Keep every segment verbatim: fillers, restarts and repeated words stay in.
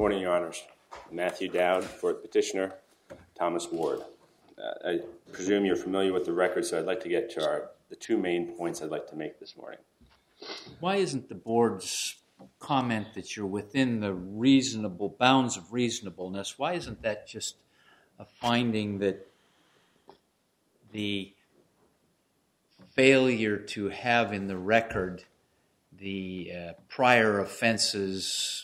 morning, Your Honors. Matthew Dowd for Petitioner Thomas Ward. Uh, I presume you're familiar with the record, so I'd like to get to our, the two main points I'd like to make this morning. Why isn't the board's comment that you're within the reasonable bounds of reasonableness, why isn't that just a finding that the failure to have in the record the uh, prior offenses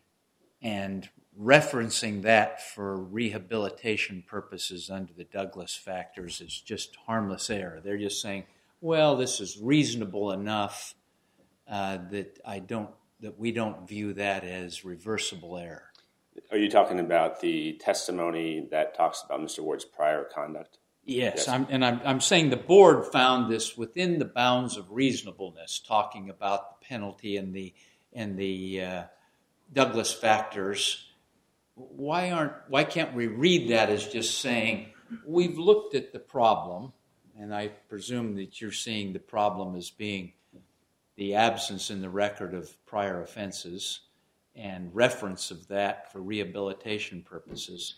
and referencing that for rehabilitation purposes under the Douglas factors is just harmless error? They're just saying, well, this is reasonable enough uh, that I don't, that we don't view that as reversible error. Are you talking about the testimony that talks about Mister Ward's prior conduct? Yes, yes. I'm, and I'm, I'm saying the board found this within the bounds of reasonableness, talking about the penalty and the and the uh, Douglas factors. Why aren't why can't we read that as just saying we've looked at the problem, and I presume that you're seeing the problem as being the absence in the record of prior offenses and reference of that for rehabilitation purposes.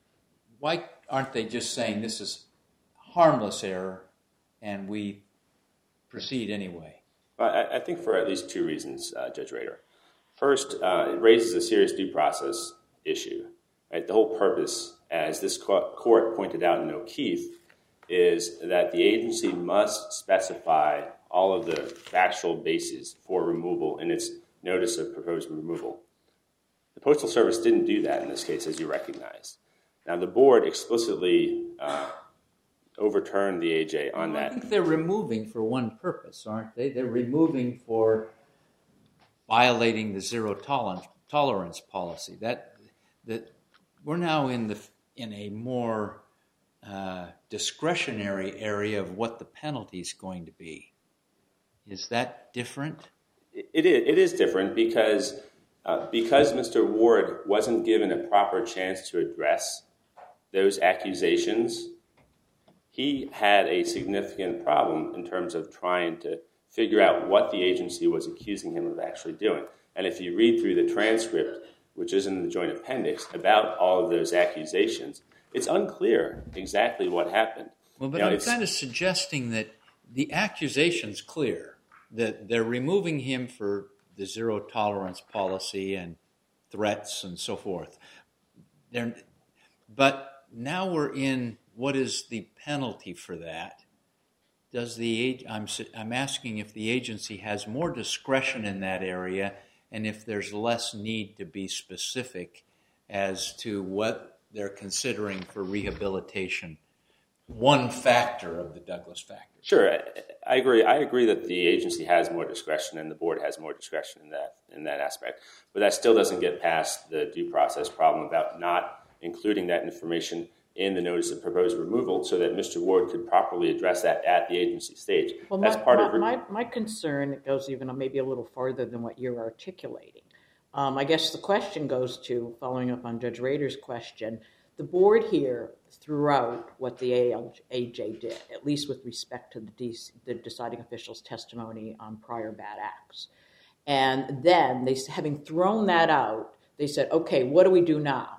Why aren't they just saying this is harmless error and we proceed anyway? Well, I, I think for at least two reasons, uh, Judge Rader. First, uh, it raises a serious due process issue. Right? The whole purpose, as this court pointed out in O'Keefe, is that the agency must specify all of the factual bases for removal in its notice of proposed removal. The Postal Service didn't do that in this case, as you recognize. Now, the board explicitly uh, overturned the A J on well, that. I think they're removing for one purpose, aren't they? They're removing for violating the zero tolerance tolerance policy. That that we're now in the in a more uh, discretionary area of what the penalty is going to be. Is that different? It is. It is different because uh, because Mister Ward wasn't given a proper chance to address those accusations. He had a significant problem in terms of trying to figure out what the agency was accusing him of actually doing. And if you read through the transcript, which is in the joint appendix, about all of those accusations, it's unclear exactly what happened. Well, but you know, I'm kind of suggesting that the accusation's clear, that they're removing him for the zero tolerance policy and threats and so forth. They're, but now we're in what is the penalty for that? Does the I'm I'm asking if the agency has more discretion in that area, and if there's less need to be specific as to what they're considering for rehabilitation. One factor of the Douglas factor. Sure, I, I agree. I agree that the agency has more discretion and the board has more discretion in that in that aspect. But that still doesn't get past the due process problem about not including that information in the notice of proposed removal so that Mister Ward could properly address that at the agency stage. Well, That's my, part my, of re- my, my concern, it goes even maybe a little farther than what you're articulating. Um, I guess the question goes to, following up on Judge Rader's question, the board here threw out what the A J did, at least with respect to the, de- the deciding official's testimony on prior bad acts. And then, they, having thrown that out, they said, okay, what do we do now?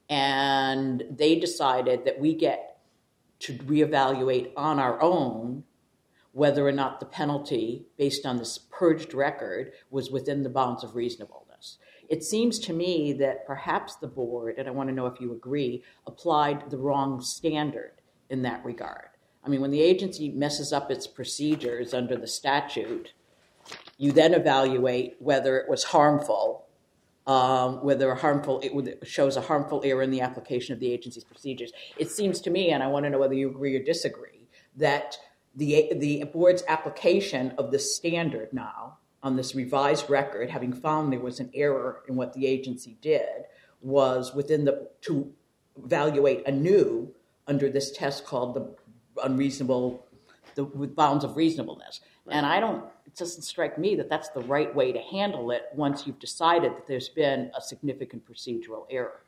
And they decided that we get to reevaluate on our own whether or not the penalty, based on this purged record, was within the bounds of reasonableness. It seems to me that perhaps the board, and I want to know if you agree, applied the wrong standard in that regard. I mean, when the agency messes up its procedures under the statute, you then evaluate whether it was harmful, um, whether a harmful it shows a harmful error in the application of the agency's procedures. It seems to me, and I want to know whether you agree or disagree, that the the board's application of the standard now on this revised record, having found there was an error in what the agency did, was within the to evaluate anew under this test called the unreasonable, the with bounds of reasonableness. And I don't, it doesn't strike me that that's the right way to handle it once you've decided that there's been a significant procedural error.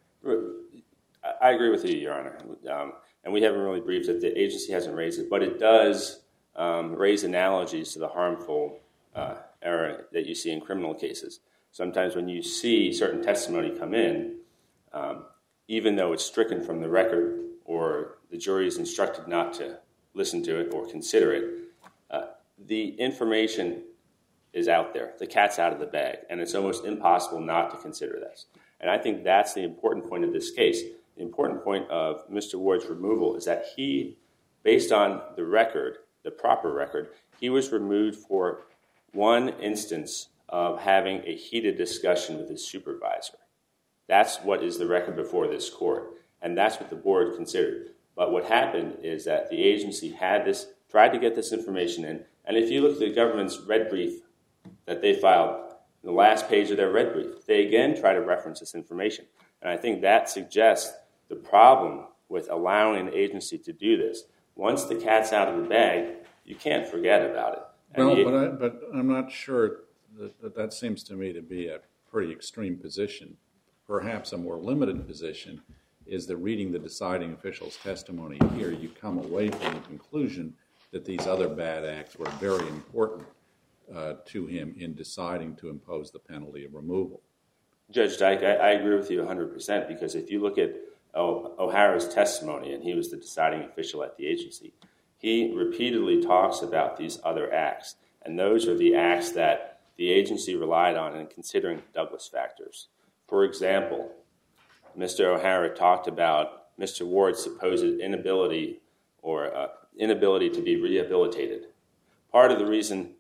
I agree with you, Your Honor. Um, and we haven't really briefed that the agency hasn't raised it, but it does um, raise analogies to the harmful uh, error that you see in criminal cases. sometimes when you see certain testimony come in, um, even though it's stricken from the record or the jury is instructed not to listen to it or consider it, uh, the information is out there. The cat's out of the bag, and it's almost impossible not to consider this. And I think that's the important point of this case. The important point of Mister Ward's removal is that he, based on the record, the proper record, he was removed for one instance of having a heated discussion with his supervisor. That's what is the record before this court, and that's what the board considered. But what happened is that the agency had this, tried to get this information in, and if you look at the government's red brief that they filed, the last page of their red brief, they again try to reference this information. And I think that suggests the problem with allowing an agency to do this. Once the cat's out of the bag, you can't forget about it. And well, the, but, I, but I'm not sure that, that that seems to me to be a pretty extreme position. Perhaps a more limited position is that reading the deciding official's testimony here, you come away from the conclusion that these other bad acts were very important uh, to him in deciding to impose the penalty of removal. Judge Dyke, I, I agree with you one hundred percent, because if you look at oh, O'Hara's testimony, and he was the deciding official at the agency, he repeatedly talks about these other acts, and those are the acts that the agency relied on in considering Douglas factors. For example, Mister O'Hara talked about Mister Ward's supposed inability or uh, inability to be rehabilitated. Part of the reason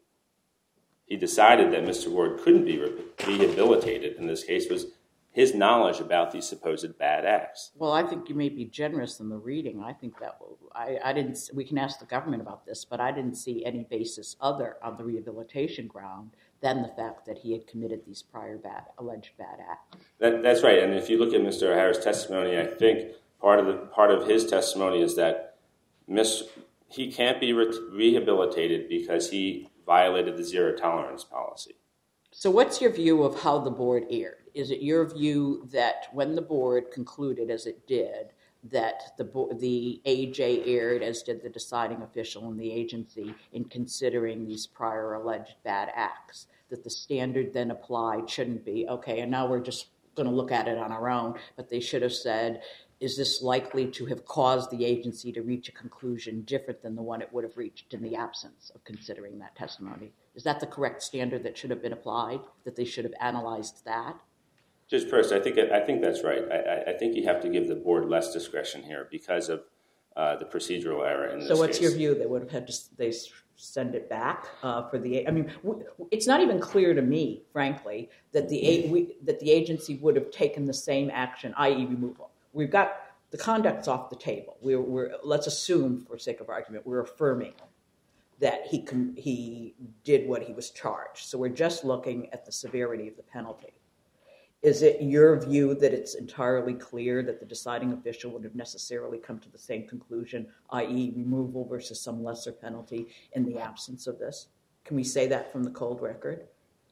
he decided that Mister Ward couldn't be re- rehabilitated in this case was his knowledge about these supposed bad acts. Well, I think you may be generous in the reading. I think that will, I, I didn't. We can ask the government about this, but I didn't see any basis other on the rehabilitation ground than the fact that he had committed these prior bad, alleged bad acts. That, that's right. And if you look at Mister O'Hara's testimony, I think part of the part of his testimony is that Miss he can't be re- rehabilitated because he violated the zero tolerance policy. So what's your view of how the board erred? Is it your view that when the board concluded, as it did, that the bo- the A J erred, as did the deciding official in the agency, in considering these prior alleged bad acts, that the standard then applied shouldn't be, okay, and now we're just going to look at it on our own, but they should have said, is this likely to have caused the agency to reach a conclusion different than the one it would have reached in the absence of considering that testimony? Is that the correct standard that should have been applied, that they should have analyzed that? Judge Prost, I think I think that's right. I, I think you have to give the board less discretion here because of uh, the procedural error in this case. So what's case. your view? They would have had to they send it back uh, for the. I mean, w- it's not even clear to me, frankly, that the a- we, that the agency would have taken the same action, that is, removal. We've got the conduct's off the table. We're, we're let's assume, for sake of argument, we're affirming that he com- he did what he was charged. So we're just looking at the severity of the penalty. Is it your view that it's entirely clear that the deciding official would have necessarily come to the same conclusion, that is removal versus some lesser penalty in the absence of this? Can we say that from the cold record?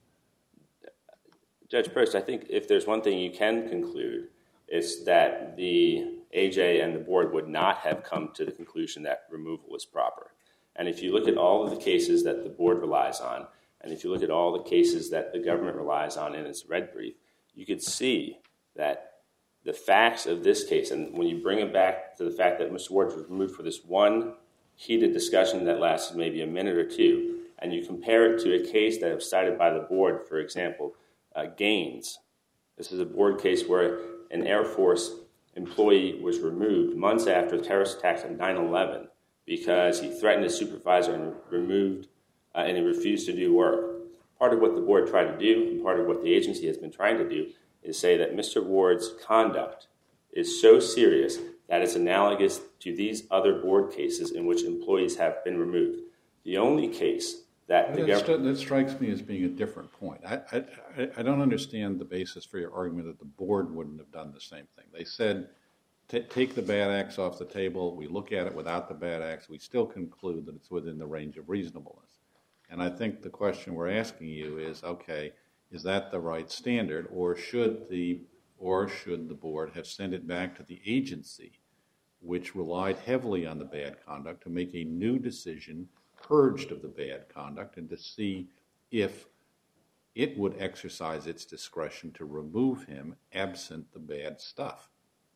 Judge Prost, I think if there's one thing you can conclude, it's that the A J and the board would not have come to the conclusion that removal is proper. And if you look at all of the cases that the board relies on, and if you look at all the cases that the government relies on in its red brief, you could see that the facts of this case, and when you bring it back to the fact that Mister Ward was removed for this one heated discussion that lasted maybe a minute or two, and you compare it to a case that was cited by the board, for example, uh, Gaines. This is a board case where an Air Force employee was removed months after the terrorist attacks on nine eleven because he threatened his supervisor and removed uh, and he refused to do work. Part of what the board tried to do, and part of what the agency has been trying to do, is say that Mister Ward's conduct is so serious that it's analogous to these other board cases in which employees have been removed. The only case that the that, government... that strikes me as being a different point. I, I, I don't understand the basis for your argument that the board wouldn't have done the same thing. They said, take the bad acts off the table, we look at it without the bad acts, we still conclude that it's within the range of reasonableness. And I think the question we're asking you is, okay, is that the right standard, or should the or should the board have sent it back to the agency, which relied heavily on the bad conduct, to make a new decision purged of the bad conduct and to see if it would exercise its discretion to remove him absent the bad stuff.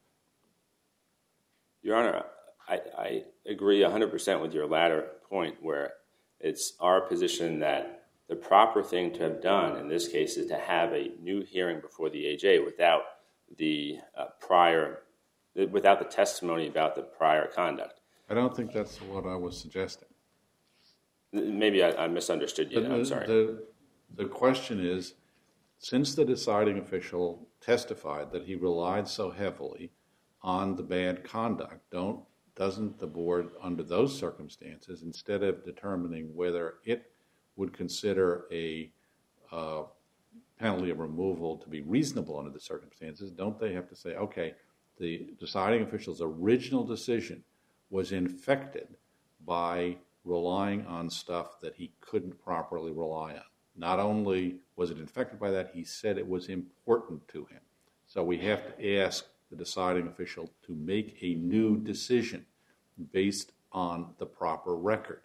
Your Honor, I, I agree one hundred percent with your latter point, where it's our position that the proper thing to have done in this case is to have a new hearing before the A J without the uh, prior, without the testimony about the prior conduct. I don't think that's what I was suggesting. Maybe I, I misunderstood you. The, I'm sorry. The, the question is, since the deciding official testified that he relied so heavily on the bad conduct, don't doesn't the board, under those circumstances, instead of determining whether it would consider a uh, penalty of removal to be reasonable under the circumstances, don't they have to say, okay, the deciding official's original decision was infected by relying on stuff that he couldn't properly rely on. Not only was it infected by that, he said it was important to him. So we have to ask the deciding official to make a new decision based on the proper record.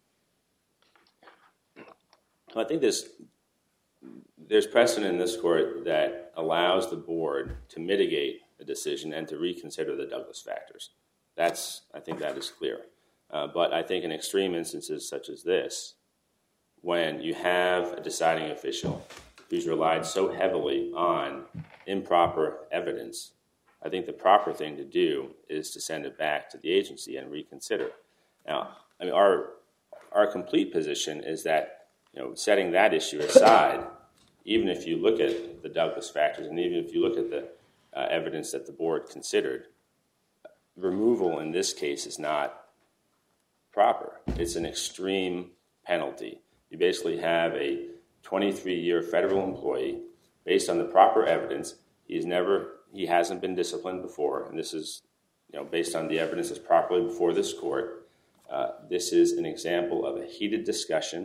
I think this, there's precedent in this court that allows the board to mitigate a decision and to reconsider the Douglas factors. That's, I think that is clear. Uh, but I think in extreme instances such as this, when you have a deciding official who's relied so heavily on improper evidence, I think the proper thing to do is to send it back to the agency and reconsider. Now, I mean, our our complete position is that, you know, setting that issue aside, even if you look at the Douglas factors and even if you look at the uh, evidence that the board considered, removal in this case is not proper. It's an extreme penalty. You basically have a twenty-three-year federal employee based on the proper evidence. He's never, he hasn't been disciplined before, and this is, you know, based on the evidence that's properly before this court. Uh, this is an example of a heated discussion.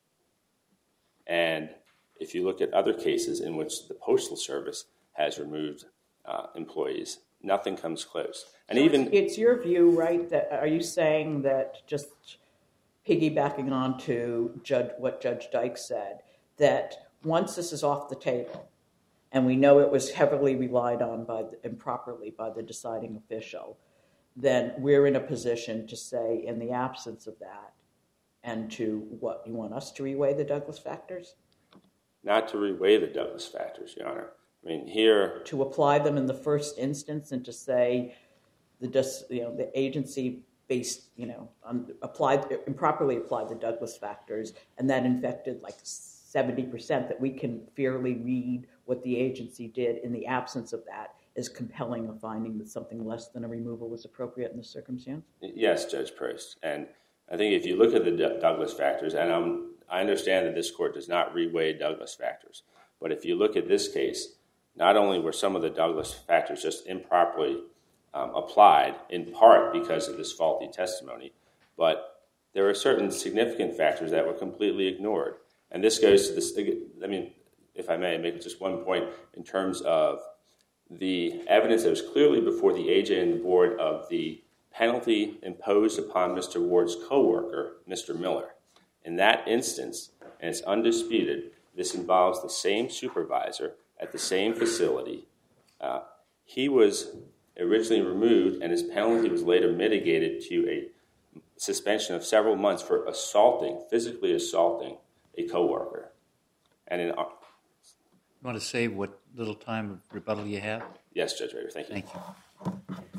And if you look at other cases in which the Postal Service has removed uh, employees, nothing comes close. And so even it's, it's your view, right? That are you saying that, just piggybacking on to Judge, what Judge Dyke said, that once this is off the table, and we know it was heavily relied on by the, improperly by the deciding official, then we're in a position to say, in the absence of that, and to what, you want us to reweigh the Douglas factors? Not to reweigh the Douglas factors, Your Honor. I mean, here... To apply them in the first instance and to say the dis, you know, the agency based, you know, um, applied, improperly applied the Douglas factors, and that infected like seventy percent, that we can fairly read what the agency did in the absence of that as compelling a finding that something less than a removal was appropriate in this circumstance? Yes, Judge Prost. And I think if you look at the D- Douglas factors, and um, I understand that this court does not reweigh Douglas factors, but if you look at this case, not only were some of the Douglas factors just improperly um, applied, in part because of this faulty testimony, but there are certain significant factors that were completely ignored. And this goes to this, I mean, if I may make just one point in terms of the evidence that was clearly before the A J and the board of the penalty imposed upon Mister Ward's coworker, Mister Miller. In that instance, and it's undisputed, this involves the same supervisor at the same facility. Uh, he was originally removed, and his penalty was later mitigated to a suspension of several months for assaulting, physically assaulting a coworker. And in You want to save what little time of rebuttal you have? Yes, Judge Rader, thank you. Thank you.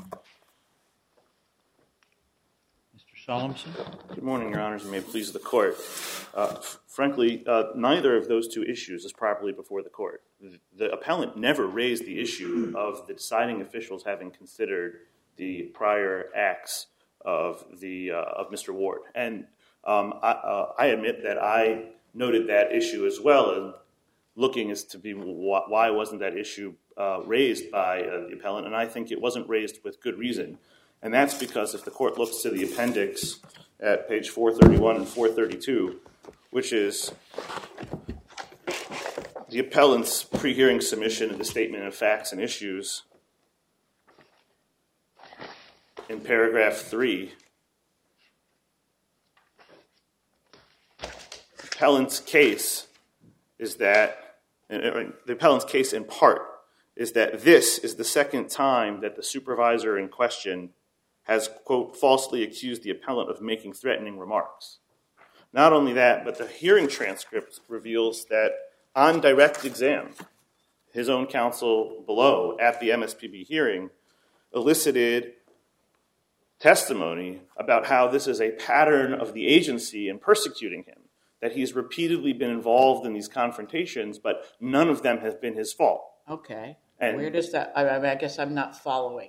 Mister Solemson? Good morning, Your Honors, and may it please the Court. Uh, f- frankly, uh, neither of those two issues is properly before the Court. The, the appellant never raised the issue of the deciding officials having considered the prior acts of the uh, of Mister Ward. And um, I, uh, I admit that I noted that issue as well, and looking as to be wh- why wasn't that issue uh, raised by uh, the appellant, and I think it wasn't raised with good reason. And that's because if the Court looks to the appendix at page four thirty-one and four thirty-two, which is the appellant's pre-hearing submission of the statement of facts and issues, in paragraph three, appellant's case is that, and the appellant's case in part, is that this is the second time that the supervisor in question has, quote, falsely accused the appellant of making threatening remarks. Not only that, but the hearing transcript reveals that on direct exam, his own counsel below at the M S P B hearing elicited testimony about how this is a pattern of the agency in persecuting him, that he's repeatedly been involved in these confrontations, but none of them have been his fault. Okay. And where does that, I, I guess I'm not following.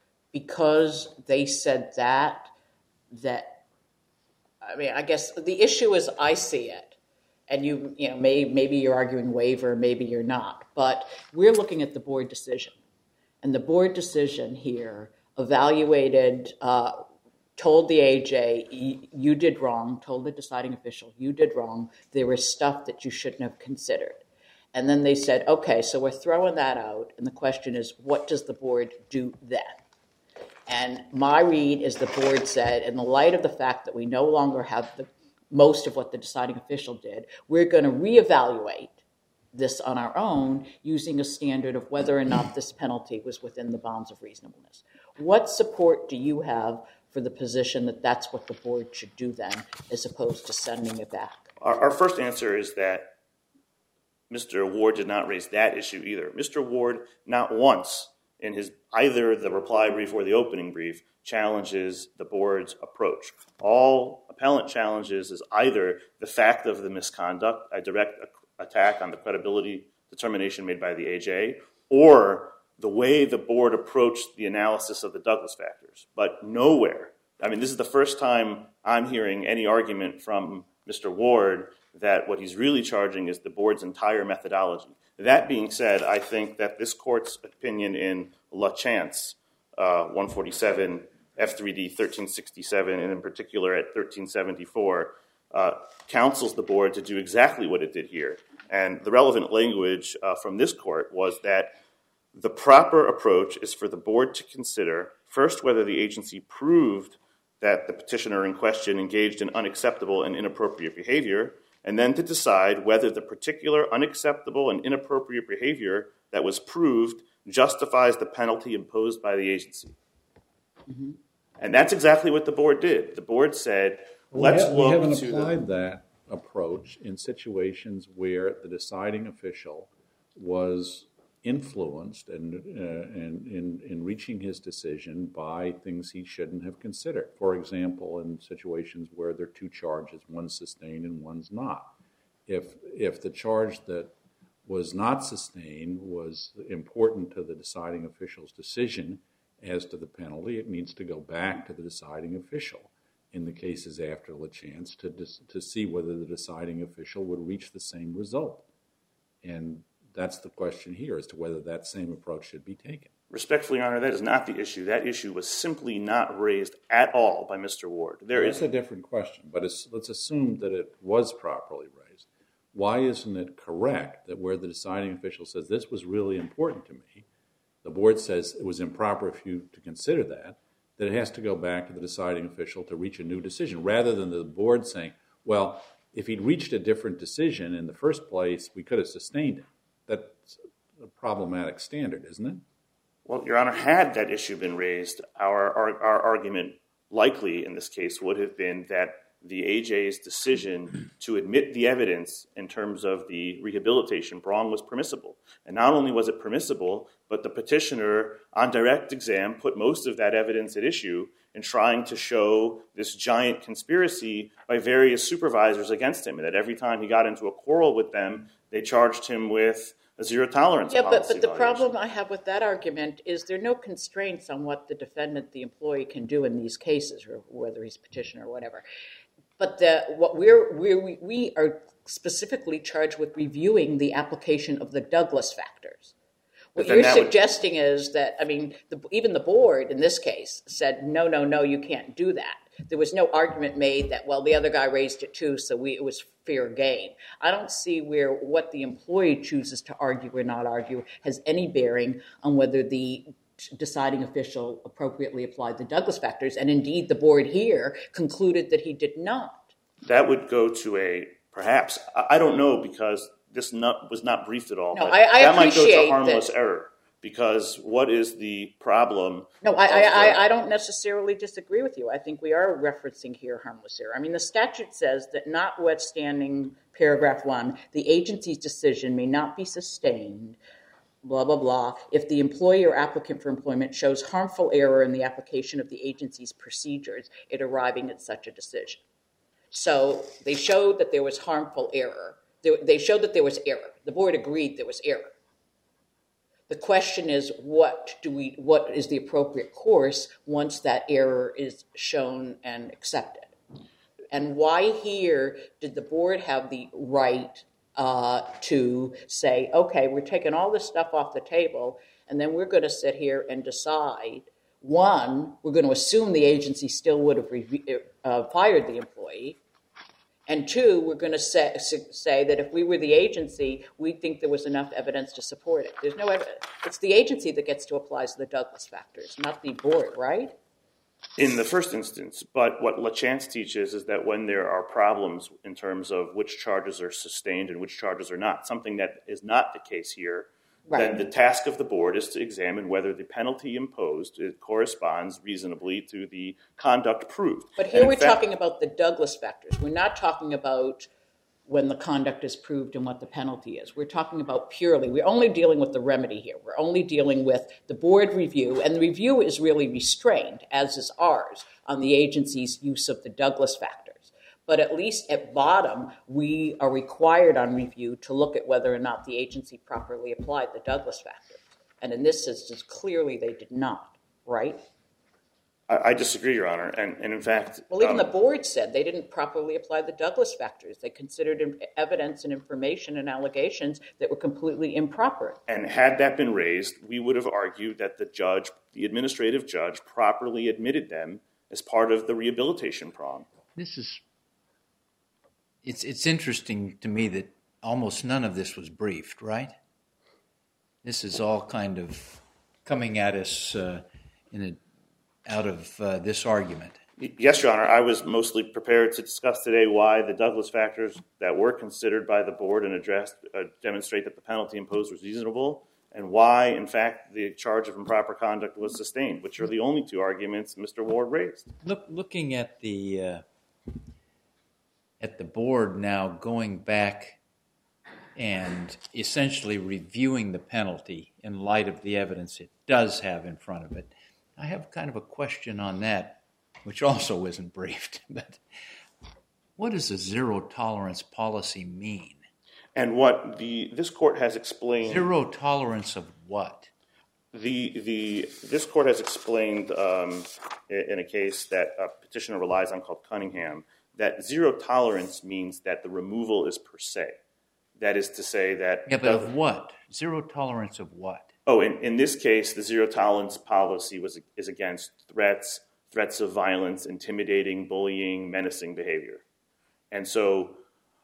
Because they said that, that, I mean, I guess the issue is I see it. And you, you know, may, maybe you're arguing waiver, maybe you're not. But we're looking at the board decision. And the board decision here evaluated, uh, told the A J, you did wrong, told the deciding official, you did wrong. There was stuff that you shouldn't have considered. And then they said, okay, so we're throwing that out. And the question is, what does the board do then? And my read is the board said, in the light of the fact that we no longer have the, most of what the deciding official did, we're going to reevaluate this on our own using a standard of whether or not this penalty was within the bounds of reasonableness. What support do you have for the position that that's what the board should do then, as opposed to sending it back? Our, our first answer is that Mister Ward did not raise that issue either. Mister Ward, not once in his either the reply brief or the opening brief, challenges the board's approach. All appellant challenges is either the fact of the misconduct, a direct attack on the credibility determination made by the A J, or the way the board approached the analysis of the Douglas factors. But nowhere, I mean, this is the first time I'm hearing any argument from Mister Ward that what he's really charging is the board's entire methodology. That being said, I think that this court's opinion in La Chance, uh, one forty-seven, F three D thirteen sixty-seven, and in particular at thirteen seventy-four, uh, counsels the board to do exactly what it did here. And the relevant language uh, from this court was that the proper approach is for the board to consider first whether the agency proved that the petitioner in question engaged in unacceptable and inappropriate behavior, and then to decide whether the particular unacceptable and inappropriate behavior that was proved justifies the penalty imposed by the agency. Mm-hmm. And that's exactly what the board did. The board said, let's we ha- look we haven't to applied the... that approach in situations where the deciding official was influenced and, uh, and in, in reaching his decision by things he shouldn't have considered. For example, in situations where there are two charges, one's sustained and one's not. If, if the charge that was not sustained was important to the deciding official's decision as to the penalty, it needs to go back to the deciding official in the cases after La Chance to, to see whether the deciding official would reach the same result. And that's the question here, as to whether that same approach should be taken. Respectfully, Your Honor, that is not the issue. That issue was simply not raised at all by Mister Ward. There That's is a different question, but it's, let's assume that it was properly raised. Why isn't it correct that where the deciding official says, this was really important to me, the board says it was improper for you to consider that, that it has to go back to the deciding official to reach a new decision, rather than the board saying, well, if he'd reached a different decision in the first place, we could have sustained it. That's a problematic standard, isn't it? Well, Your Honor, had that issue been raised, our, our, our argument likely in this case would have been that the A J's decision to admit the evidence in terms of the rehabilitation prong was permissible. And not only was it permissible, but the petitioner on direct exam put most of that evidence at issue in trying to show this giant conspiracy by various supervisors against him, and that every time he got into a quarrel with them, they charged him with a zero tolerance yeah, policy. Yeah, but, but the violation. problem I have with that argument is there are no constraints on what the defendant, the employee, can do in these cases, or whether he's petitioner or whatever. But the, what we're, we're, we are specifically charged with reviewing the application of the Douglas factors. What you're suggesting would... is that, I mean, the, even the board in this case said, no, no, no, you can't do that. There was no argument made that, well, the other guy raised it too, so we, it was fair game. I don't see where what the employee chooses to argue or not argue has any bearing on whether the deciding official appropriately applied the Douglas factors, and indeed the board here concluded that he did not. That would go to a, perhaps, I don't know, because this not, was not briefed at all. No, but I- I that might go appreciate to harmless that- error, because what is the problem? No, I, of I, the- I, I don't necessarily disagree with you. I think we are referencing here harmless error. I mean, the statute says that notwithstanding paragraph one, the agency's decision may not be sustained, blah, blah, blah, if the employee or applicant for employment shows harmful error in the application of the agency's procedures in arriving at such a decision. So they showed that there was harmful error. They, they showed that there was error. The board agreed there was error. The question is, what do we? What is the appropriate course once that error is shown and accepted? And why here did the board have the right uh, to say, okay, we're taking all this stuff off the table, and then we're going to sit here and decide, one, we're going to assume the agency still would have re- uh, fired the employee, and two, we're going to say, say that if we were the agency, we think there was enough evidence to support it. There's no evidence. It's the agency that gets to apply the Douglas factors, not the board, right? In the first instance, but what LaChance teaches is that when there are problems in terms of which charges are sustained and which charges are not, something that is not the case here, Right. then the task of the board is to examine whether the penalty imposed it corresponds reasonably to the conduct proved. But here And in we're fact- talking about the Douglas factors. We're not talking about when the conduct is proved and what the penalty is. We're talking about purely, we're only dealing with the remedy here. We're only dealing with the board review, and the review is really restrained, as is ours, on the agency's use of the Douglas factors. But at least at bottom, we are required on review to look at whether or not the agency properly applied the Douglas factors. And in this instance, clearly they did not, right? I, I disagree, Your Honor. And, and in fact... Well, even um, the board said they didn't properly apply the Douglas factors. They considered evidence and information and allegations that were completely improper. And had that been raised, we would have argued that the judge, the administrative judge, properly admitted them as part of the rehabilitation prong. This is, it's it's interesting to me that almost none of this was briefed, right? This is all kind of coming at us uh, in a, out of uh, this argument. Yes, Your Honor. I was mostly prepared to discuss today why the Douglas factors that were considered by the board and addressed uh, demonstrate that the penalty imposed was reasonable, and why, in fact, the charge of improper conduct was sustained, which are the only two arguments Mister Ward raised. Look, looking at the uh, at the board now, going back and essentially reviewing the penalty in light of the evidence it does have in front of it, I have kind of a question on that, which also isn't briefed. But what does a zero tolerance policy mean? And what the this court has explained... Zero tolerance of what? The the this court has explained um, in a case that a petitioner relies on called Cunningham that zero tolerance means that the removal is per se. That is to say that... Yeah, but of what? Zero tolerance of what? Oh, in, in this case, the zero tolerance policy was is against threats, threats of violence, intimidating, bullying, menacing behavior. And so...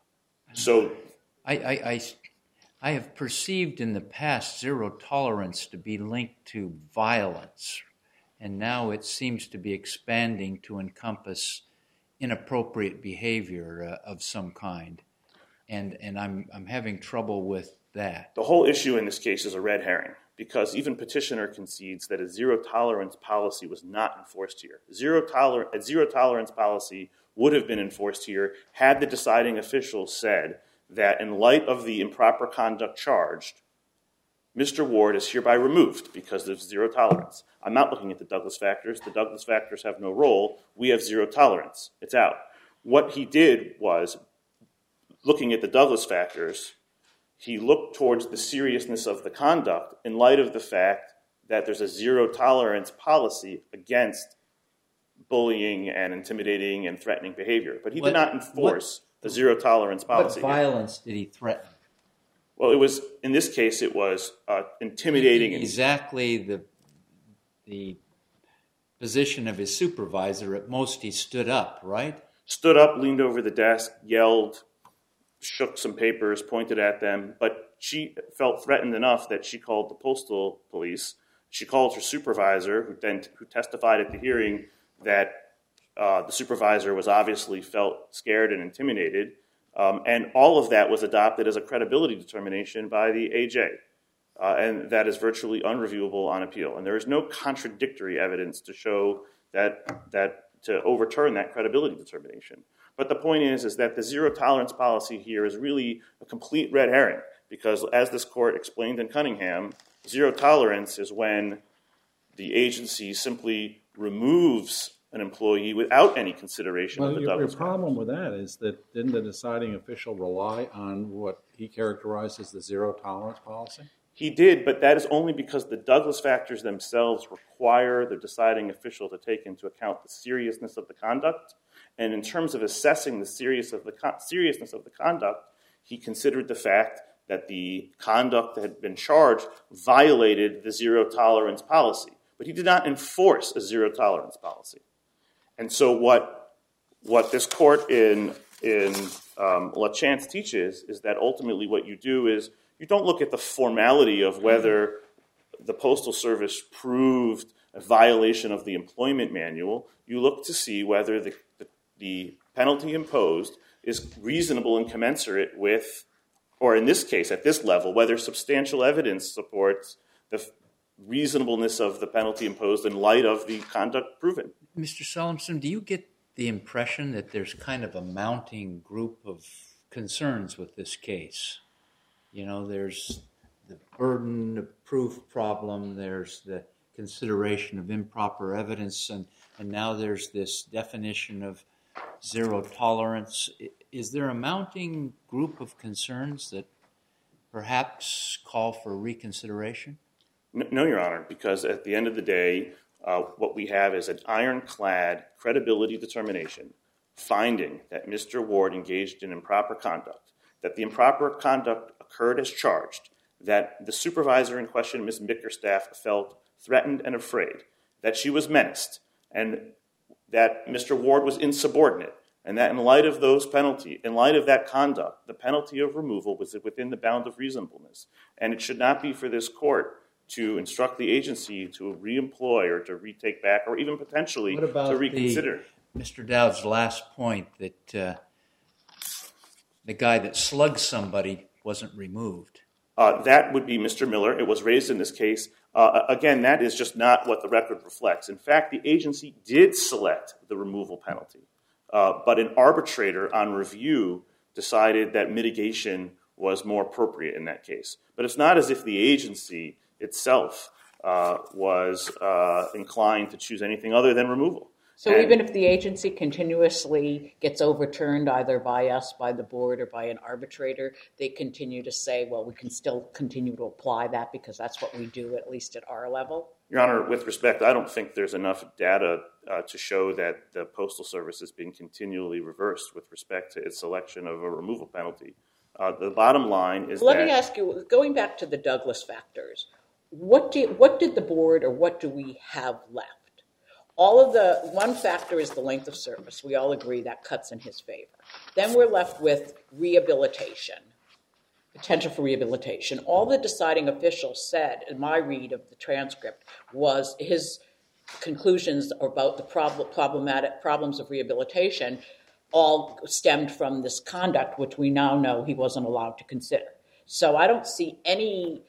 so I, I, I, I have perceived in the past zero tolerance to be linked to violence, and now it seems to be expanding to encompass inappropriate behavior uh, of some kind, and and I'm I'm having trouble with that. The whole issue in this case is a red herring, because even petitioner concedes that a zero tolerance policy was not enforced here. Zero toler- a zero tolerance policy would have been enforced here had the deciding official said that in light of the improper conduct charged, Mister Ward is hereby removed because of zero tolerance. I'm not looking at the Douglas factors. The Douglas factors have no role. We have zero tolerance. It's out. What he did was, looking at the Douglas factors, he looked towards the seriousness of the conduct in light of the fact that there's a zero tolerance policy against bullying and intimidating and threatening behavior. But he What- did not enforce the zero tolerance What policy. violence did he threaten? Well, it was, in this case, it was uh, intimidating. and Exactly the the position of his supervisor. At most, he stood up, right? stood up, leaned over the desk, yelled, shook some papers, pointed at them. But she felt threatened enough that she called the postal police. She called her supervisor, who then who testified at the hearing that uh, the supervisor was obviously felt scared and intimidated. Um, and all of that was adopted as a credibility determination by the A J. Uh, and that is virtually unreviewable on appeal. And there is no contradictory evidence to show that, that to overturn that credibility determination. But the point is, is that the zero tolerance policy here is really a complete red herring, because as this court explained in Cunningham, zero tolerance is when the agency simply removes an employee without any consideration well, of the your, Douglas your problem with that is that didn't the deciding official rely on what he characterized as the zero tolerance policy? He did, but that is only because the Douglas factors themselves require the deciding official to take into account the seriousness of the conduct. And in terms of assessing the serious of the con- seriousness of the conduct, he considered the fact that the conduct that had been charged violated the zero tolerance policy. But he did not enforce a zero tolerance policy. And so what, what this court in, in um, LaChance teaches is that ultimately what you do is you don't look at the formality of whether the Postal Service proved a violation of the employment manual. You look to see whether the, the, the penalty imposed is reasonable and commensurate with, or in this case, at this level, whether substantial evidence supports the reasonableness of the penalty imposed in light of the conduct proven. Mister Solemson, do you get the impression that there's kind of a mounting group of concerns with this case? You know, there's the burden of proof problem, there's the consideration of improper evidence, and, and now there's this definition of zero tolerance. Is there a mounting group of concerns that perhaps call for reconsideration? No, Your Honor, because at the end of the day, uh, what we have is an ironclad credibility determination finding that Mister Ward engaged in improper conduct, that the improper conduct occurred as charged, that the supervisor in question, Miz Bickerstaff, felt threatened and afraid, that she was menaced, and that Mister Ward was insubordinate, and that in light of those penalty, in light of that conduct, the penalty of removal was within the bound of reasonableness. And it should not be for this court to instruct the agency to reemploy or to retake back or even potentially what about to reconsider. The, Mister Dowd's last point that uh, the guy that slugged somebody wasn't removed. Uh, that would be Mister Miller. It was raised in this case. Uh, again, that is just not what the record reflects. In fact, the agency did select the removal penalty, uh, but an arbitrator on review decided that mitigation was more appropriate in that case. But it's not as if the agency itself uh, was uh, inclined to choose anything other than removal. So and even if the agency continuously gets overturned either by us, by the board, or by an arbitrator, they continue to say, well, we can still continue to apply that because that's what we do, at least at our level? Your Honor, with respect, I don't think there's enough data uh, to show that the Postal Service is being continually reversed with respect to its selection of a removal penalty. Uh, the bottom line is well, that... Let me ask you, going back to the Douglas factors, what, do you, what did the board or what do we have left? All of the, one factor is the length of service. We all agree that cuts in his favor. Then we're left with rehabilitation, potential for rehabilitation. All the deciding official said, in my read of the transcript, was his conclusions about the prob- problematic problems of rehabilitation all stemmed from this conduct, which we now know he wasn't allowed to consider. So I don't see any...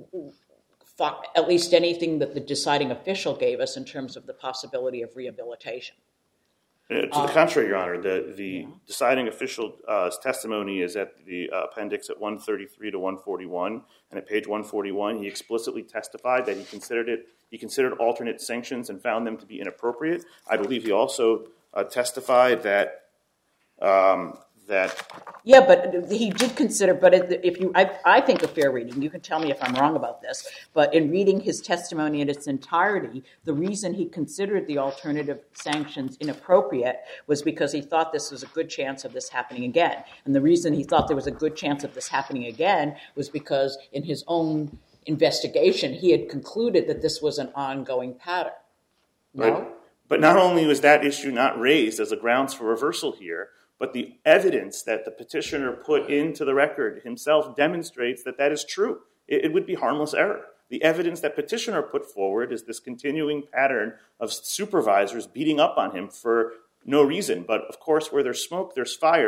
at least anything that the deciding official gave us in terms of the possibility of rehabilitation. Uh, to the contrary, Your Honor, the, the yeah. deciding official's uh, testimony is at the uh, appendix at one thirty-three to one forty-one, and at page one forty-one, he explicitly testified that he considered it. He considered alternate sanctions and found them to be inappropriate. I believe he also uh, testified that um, that. Yeah, but he did consider. But if you, I, I think a fair reading. You can tell me if I'm wrong about this. But in reading his testimony in its entirety, the reason he considered the alternative sanctions inappropriate was because he thought this was a good chance of this happening again. And the reason he thought there was a good chance of this happening again was because in his own investigation, he had concluded that this was an ongoing pattern. No? Right. But not only was that issue not raised as a grounds for reversal here, but the evidence that the petitioner put into the record himself demonstrates that that is true. It, it would be harmless error. The evidence that petitioner put forward is this continuing pattern of supervisors beating up on him for no reason. But, of course, where there's smoke, there's fire.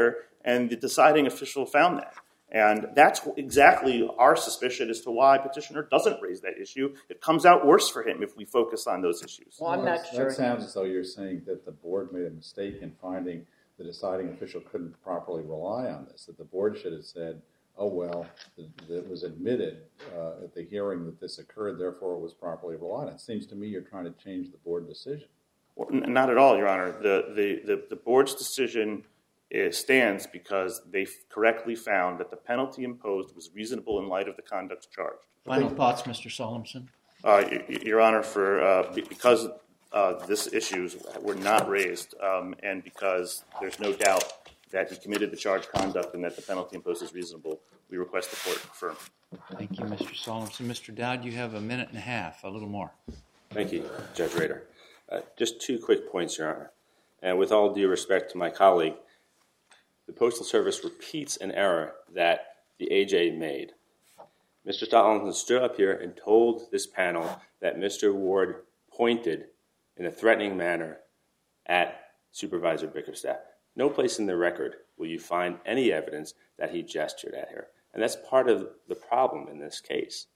and the deciding official found that. And that's exactly our suspicion as to why petitioner doesn't raise that issue. It comes out worse for him if we focus on those issues. Well, I'm not that, sure. That sounds as though you're saying that the board made a mistake in finding the deciding official couldn't properly rely on this, that the board should have said, oh, well, it was admitted uh, at the hearing that this occurred, therefore it was properly relied on. It seems to me you're trying to change the board decision. Well, n- not at all, Your Honor. The, the, the, the board's decision is, stands because they f- correctly found that the penalty imposed was reasonable in light of the conduct charged. Final thoughts, Mister Solemson? Uh, y- y- Your Honor, for uh, b- because uh, this issues were not raised um, and because there's no doubt that he committed the charged conduct and that the penalty imposed is reasonable, we request the court confirm. Thank you, Mister Solemson. Mister Dowd, you have a minute and a half, a little more. Thank you, Judge Rader. Uh, just two quick points, Your Honor. And with all due respect to my colleague, the Postal Service repeats an error that the A J made. Mister Solemson stood up here and told this panel that Mister Ward pointed in a threatening manner at Supervisor Bickerstaff. No place in the record will you find any evidence that he gestured at her. And that's part of the problem in this case.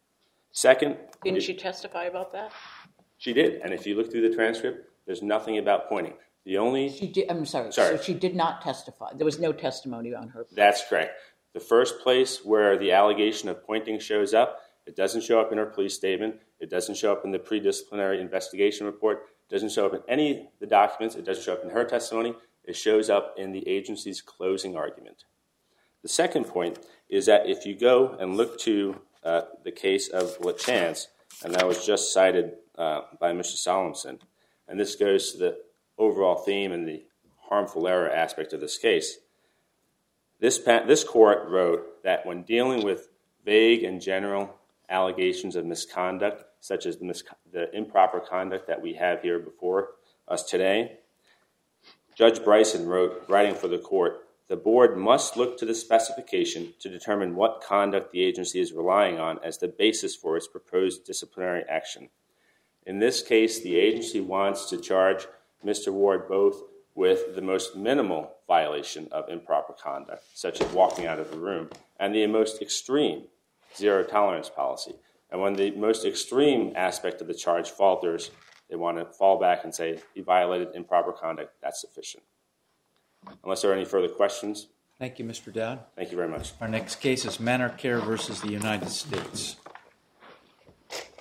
Second, Didn't it, she testify about that? She did. And if you look through the transcript, there's nothing about pointing. The only... She did. I'm sorry. Sorry. So she did not testify. There was no testimony on her part. That's correct. The first place where the allegation of pointing shows up, it doesn't show up in her police statement. It doesn't show up in the pre-disciplinary investigation report. It doesn't show up in any of the documents. It doesn't show up in her testimony. It shows up in the agency's closing argument. The second point is that if you go and look to uh, the case of LaChance, and that was just cited uh, by Mister Solemson, and this goes to the overall theme and the harmful error aspect of this case, this, this court wrote that when dealing with vague and general allegations of misconduct, such as the, mis- the improper conduct that we have here before us today, Judge Bryson wrote, writing for the court, the board must look to the specification to determine what conduct the agency is relying on as the basis for its proposed disciplinary action. In this case, the agency wants to charge Mister Ward both with the most minimal violation of improper conduct, such as walking out of the room, and the most extreme zero tolerance policy. And when the most extreme aspect of the charge falters, they want to fall back and say he violated improper conduct. That's sufficient. Unless there are any further questions. Thank you, Mister Dowd. Thank you very much. Our next case is Manor Care versus the United States.